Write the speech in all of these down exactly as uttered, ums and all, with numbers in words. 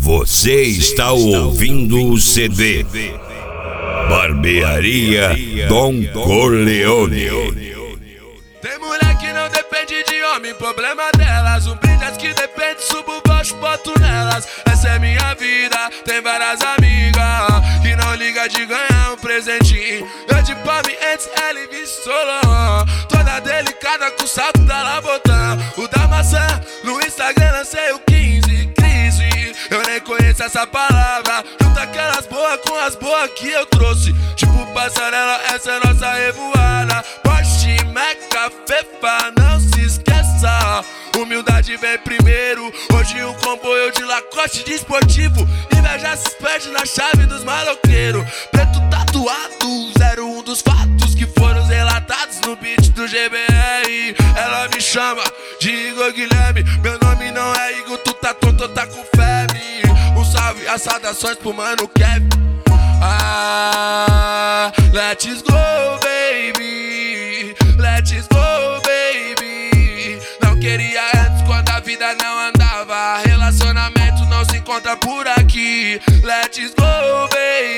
Você está ouvindo o C D Barbearia Don Corleone. Tem mulher que não depende de homem, problema delas. Um brilhas que depende, subo baixo, boto nelas. Essa é minha vida, tem várias amigas que não liga de ganhar um presentinho. Eu de palme antes, ela e Solon. Toda delicada com o salto da Labotã. O da maçã, no Instagram lancei o quinze, crise. Eu nem conheço essa palavra. Junta aquelas boas com as boas que eu trouxe. Tipo passarela, essa é nossa revoada. Porsche, Meca, Fefa, não se esqueça. Humildade vem primeiro. Hoje um comboio de Lacoste de esportivo. Inveja se perde na chave dos maloqueiros. Preto tatuado, zero um dos fatos que foram relatados no beat do G B R. Ela me chama de Igor Guilherme. Meu nome não é Igor, tu tá tonto, tá com febre. Um salve, as saudações pro mano Kevin. Ah, let's go, baby. Let's go, baby. Não queria antes quando a vida não andava. Relacionamento não se encontra por aqui. Let's go,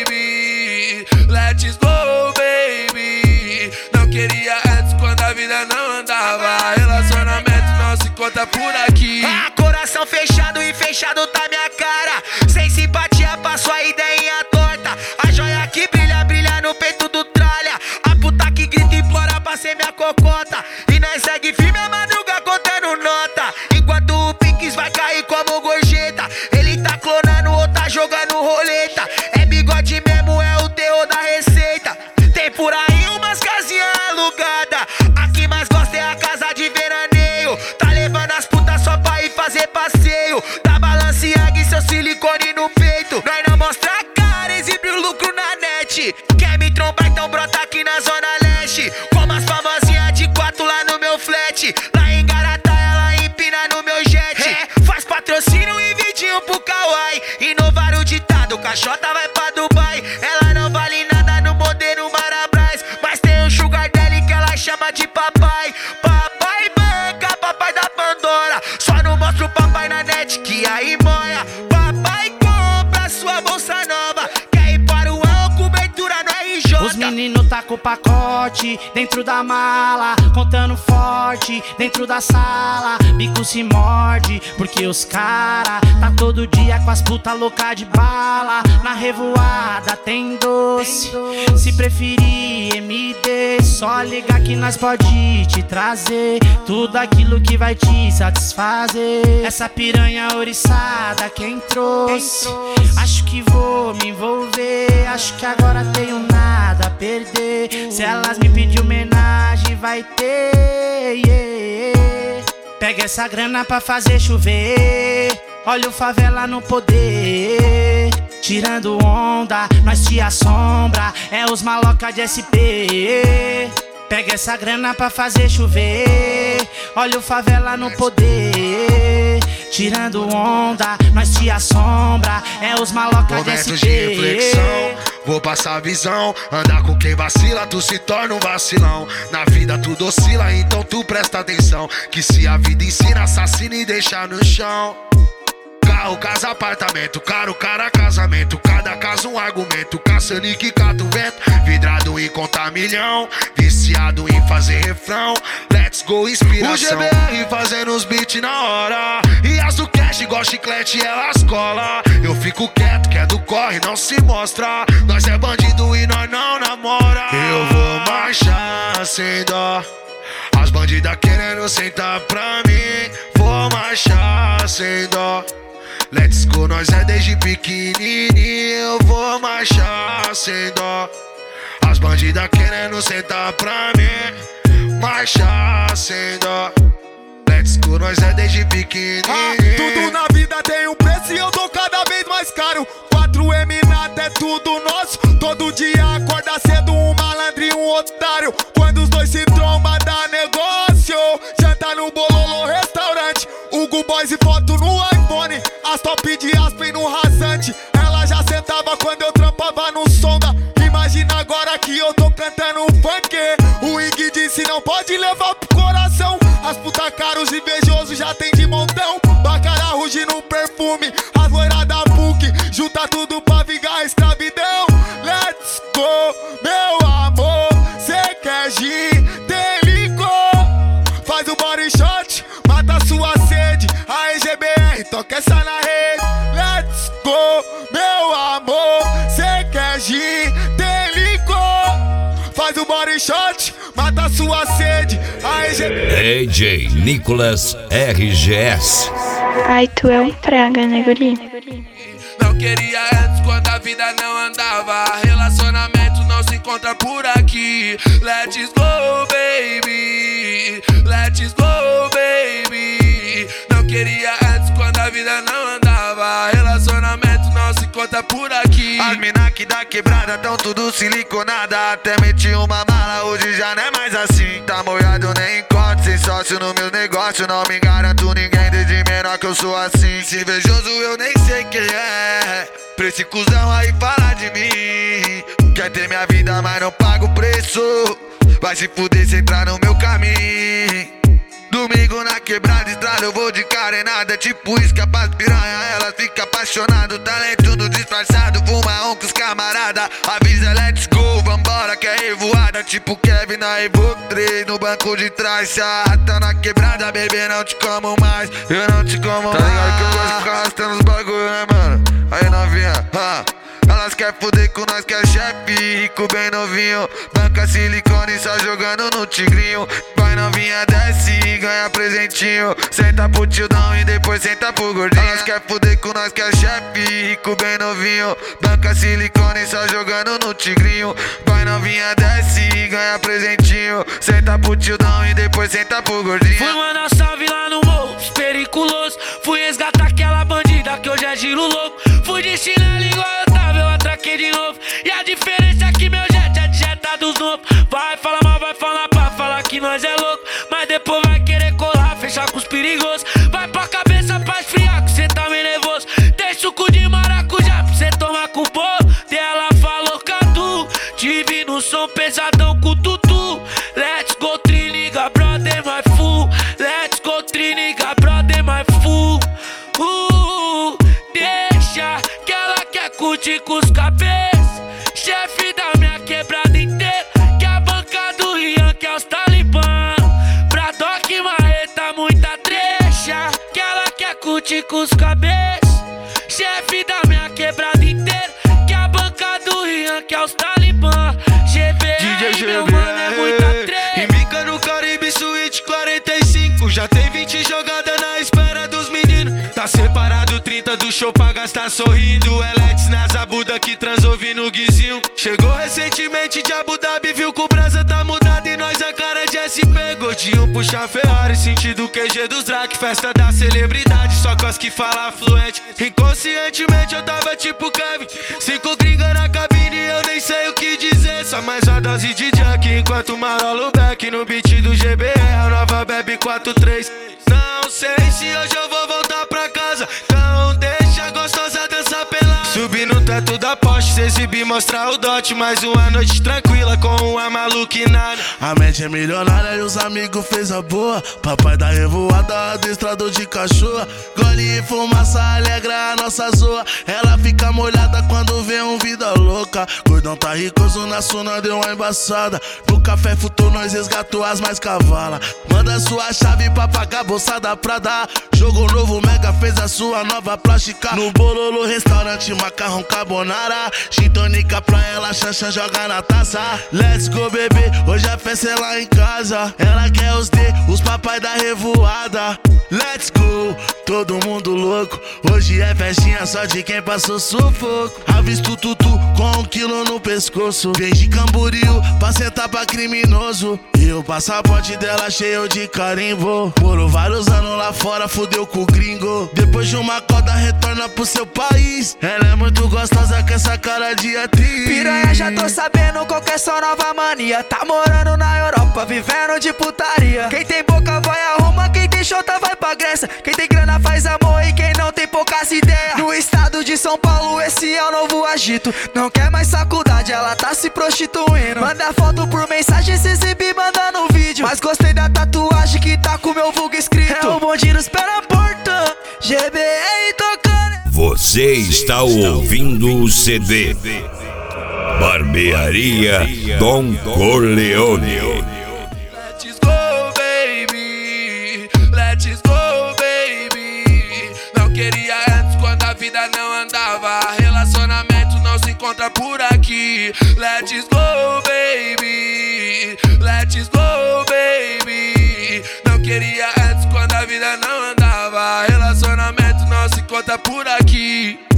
baby. Let's go, baby. Não queria antes quando a vida não andava. Relacionamento não se encontra por aqui. Ah, coração fechado e fechado tá minha cara. Sem simpatia, passo a ideinha torta. A joia que brilha, brilha no peito do tralha. A puta que grita e implora pra ser minha cocota. E nós segue firme a madruga contando nota. Enquanto o Pinks vai cair como gorjeta. Ele tá clonando ou tá jogando roleta. É bigode mesmo, é o teor da receita. Tem por aí umas casinhas alugadas. A que mais gosta é a casa de veraneio. Tá levando as putas só pra ir fazer passeio. Da Balenciaga e seu silicone no peito. Nós não mostra a cara, exibe o lucro na net. Quer me trombar, então brota aqui na zona leste. Como as famosinhas de quatro lá no meu flat. Lá em Garatá ela empina no meu jet. É, faz patrocínio e vidinho pro Kawaii. Inovar o ditado, caixota vai pra Dubai. Ela não vale nada no modelo Marabras. Mas tem um sugar daddy que ela chama de papai. Papai banca, papai da Pandora. Só não mostra o papai na net que aí moia. Papai compra sua bolsa nova. Quer ir para o Al, cobertura no R J. Os meninos tá com o pacote dentro da mala, contando forte dentro da sala. Bico se morde, porque os cara tá todo dia com as puta louca de bala. Na revoada tem doce, se preferir M D, só ligar que nós pode te trazer tudo aquilo que vai te satisfazer. Essa piranha oriçada quem trouxe, acho que vou me envolver. Acho que agora tenho nada a perder. Se elas me pedir homenagem vai ter, yeah. Pega essa grana pra fazer chover. Olha o favela no poder. Tirando onda, nós te assombra. É os maloca de S P. Pega essa grana pra fazer chover. Olha o favela no poder. Tirando onda, nós te assombra. É os maloca de S P. Momentos de reflexão, vou passar a visão. Andar com quem vacila, tu se torna um vacilão. Na vida tudo oscila, então tu presta atenção. Que se a vida ensina, assassina e deixa no chão. Carro, casa, apartamento, caro, cara, casamento. Cada caso um argumento, caçando que cata o vento. Vidrado em contar milhão, viciado em fazer refrão. Let's go, inspiração. O G B R fazendo os beats na hora. E as do cash igual chiclete, elas cola. Eu fico quieto, que é do corre, não se mostra. Nós é bandido e nós não namora. Eu vou marchar sem dó. As bandidas querendo sentar pra mim. Vou marchar sem dó. Let's go, nós é desde pequenininho. Eu vou marchar sem dó. As bandidas querendo sentar pra mim. Marchar sem dó. Let's go, nós é desde pequenininho. Ah, tudo na vida tem um preço e eu tô cada vez mais caro. quatro M nata é tudo nosso. Todo dia acorda cedo um malandro e um otário. Quando os dois se trombam dá negócio. Janta no Bololô restaurante. Hugo Boys e foto no iPhone. As top de Aspen no rasante. Ela já sentava quando eu trampava no Sonda. Imagina agora que eu tô cantando um funk. O Ig disse não pode levar pro coração. As puta caros invejosos já tem de montão. Bacana ruge curtindo perfume. As loiras da P U C, junta tudo pra vingar a escravidão. Let's go, meu amor, cê quer gin, tem licor. Faz o body shot, mata sua sede. A E G B R, toca essa na rede. Let's go, meu amor, cê quer gin, tem licor. Faz o body shot, mata sua sede. A E G B R. D J Nicolas R G S. Ai, tu é um praga, né, guri? Não queria antes quando a vida não andava. Relacionamento não se encontra por aqui. Let's go, baby. Let's go, baby. Não queria antes quando a vida não andava. Relacionamento não se encontra por aqui. As mina que da quebrada tão tudo siliconada. Até meti uma mala, hoje já não é mais assim. Tá molhado, nem encontro, sem sócio no meu negócio. Não me garanto ninguém, desde menor que eu sou assim. Se invejoso eu nem sei quem é. Pra esse cuzão aí falar de mim. Quer ter minha vida, mas não paga o preço. Vai se fuder se entrar no meu caminho. Domingo na quebrada, estrada, eu vou de carenada. Tipo isca pras piranha, ela fica apaixonada. Talento no disfarçado, fuma um com os camarada. Avisa, let's go, vambora que é revoada. Tipo Kevin na Evo três, no banco de trás. Se arrasta na quebrada, bebê, não te como mais. Eu não te como mais. Tá ligado que eu gosto de ficar arrastando os bagulho, né, mano? Aí novinha, ha. Elas quer fuder com nós que é chefe, rico bem novinho. Banca silicone só jogando no tigrinho. Vai novinha, desce e ganha presentinho. Senta pro tildão e depois senta pro gordinho. Elas quer fuder com nós que é chefe, rico bem novinho. Banca silicone só jogando no tigrinho. Vai novinha, desce e ganha presentinho. Senta pro tildão e depois senta pro gordinho. Fui mandar salve lá no morro, periculoso. Fui resgatar aquela bandida que hoje é giro louco. Fui de chinelo igual eu tava, eu atraquei de novo. E a diferença é que meu jet é de jeta dos novos. Vai falar mal, vai falar pra falar que nós é louco. Mas depois vai querer colar, fechar com os perigosos. Vai pra cabeça pra esfriar que cê tá meio nervoso. Tem suco de maracujá pra cê tomar com o bolo. Ela falou catu, tive no som pesadão com o tutu. Let's go triniga, brother, my fool. Let's go triniga, brother, my fool. Uh, deixa que ela quer curtir com os cabeças. Chefe da minha quebrada inteira. Que a banca do Rian, que é os talibã. Pra Doc Marreta, muita trecha. Que ela quer curtir com os cabeças. Chefe da minha quebrada inteira. Que a banca do Rian, que é os talibã. G B R, meu mano, é muita trecha. Embica no Caribe Suite quarenta e cinco. Já tem vinte jogadas na espera dos meninos. Tá separado trinta do show pra gastar sorrindo. Elex nas abuda que transou no guizinho. Chegou recentemente de Abu Dhabi, viu que o brasa tá mudado e nós a cara de S P. Gordinho puxa Ferrari, sentido Q G dos Drac. Festa da celebridade, só com as que fala fluente. Inconscientemente eu tava tipo Kevin. Cinco gringa na cabine, eu nem sei o que dizer. Só mais uma dose de junk enquanto marola o back no beat do G B R, a nova Bebe quatro três. Não sei se hoje eu vou voltar pra casa, então deixa a gostosa dançar pelada. Subir no teto da Porsche, se exibir, mostrar o dote. Mais uma noite tranquila com uma maluquinada. A mente é milionária e os amigos fez a boa. Papai da revoada, adestrador de cachorro. Gole e fumaça alegra a nossa zoa. Ela fica molhada quando vê um vida louca. Gordão tá ricoso na suna, deu uma embaçada. No café futuro nós resgatou as mais cavalas. Manda sua chave pra pagar bolsa da Prada. Jogo novo, Mega fez a sua nova plástica. No Bololo restaurante, macarrão carbonara. Gin tônica pra ela, Xanxan joga na taça. Let's go, bebê, hoje a festa é lá em casa. Ela quer os D, os papai da revoada. Let's go, todo mundo louco. Hoje é festinha só de quem passou sufoco. Avisto tutu com um quilo no pescoço. Vem de Camboriú pra sentar pra criminoso. E o passaporte dela cheio de carimbo. Morou vários anos lá fora, fudeu com o gringo. Depois de uma coda retorna pro seu país. Ela é muito gostosa com essa cara de atriz. Piranha, já tô sabendo qual que é sua nova mania. Tá morando na Europa, vivendo de putaria. Quem tem boca vai a Roma, quem tem chota vai pra Grécia. Quem tem grana faz amor e quem não tem poucas ideias. No estado de São Paulo esse é o novo agito. Não quer mais faculdade, ela tá se prostituindo. Manda foto por mensagem, se exibir, manda no vídeo. Mas gostei da tatuagem que tá com meu vulgo escrito. É o bonde nos pé na porta, G B R tocando. Você está ouvindo o C D Barbearia Don Corleone. Let's go, baby. Let's go, baby. Não queria antes quando a vida não andava. Relacionamento não se encontra por aqui. Let's go, baby. Let's go, baby. Não queria antes quando a vida não andava. Relacionamento não se encontra por aqui.